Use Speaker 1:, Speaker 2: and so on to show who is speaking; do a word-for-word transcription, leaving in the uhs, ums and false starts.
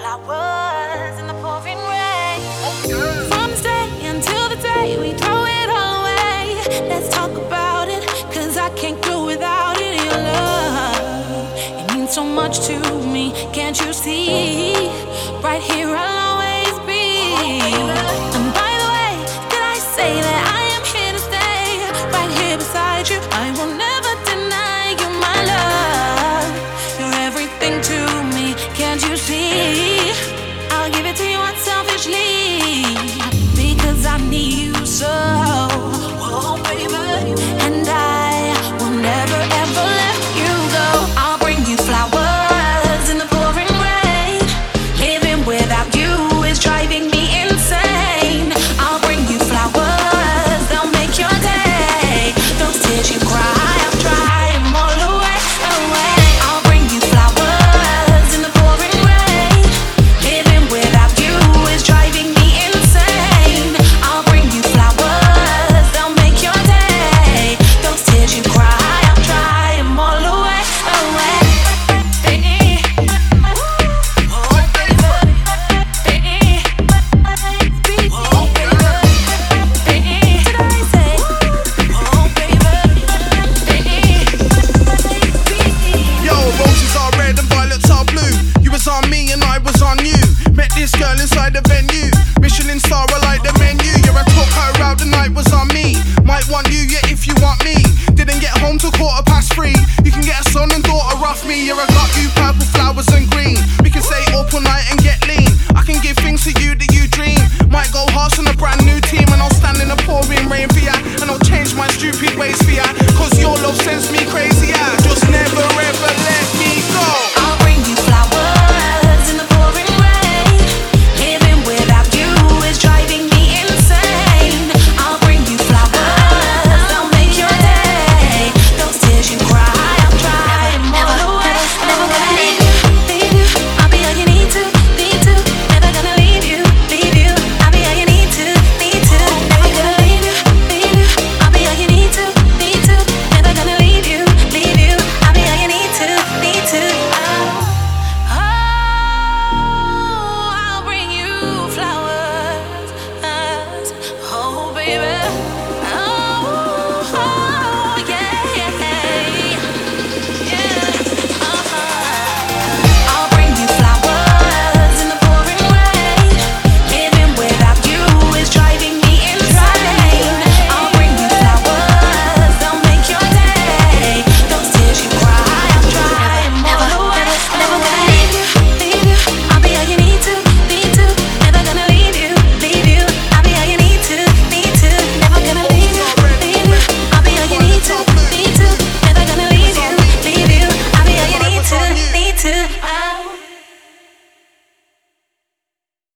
Speaker 1: flowers in the pouring rain. From this day until the day we throw it all away. Let's talk about it, cause I can't go without it. Your love, it means so much to me. Can't you see? Right here I'll always be. And by the way, did I say that I am here to stay? Right here beside you, I will never deny you my love. You're everything to me, can't you see? I'll give it to you unselfishly, because I need you so. Oh, baby. And I will never ever let you go. I'll bring you flowers in the pouring rain. Living without you is driving me insane. I'll bring you flowers, they'll make your day. Those tears you cry, I'll dry them all away, away. I'll bring you flowers in the pouring rain. Living without you is driving me insane. I'll bring you flowers, they'll make your day. Those tears you cry, I'll dry them all away, away. Baby, oh baby, baby, baby, oh baby, did I say? Oh baby, baby.
Speaker 2: Yo, roses are red and violets are blue. You was on me and I was on you. Met this girl inside the venue.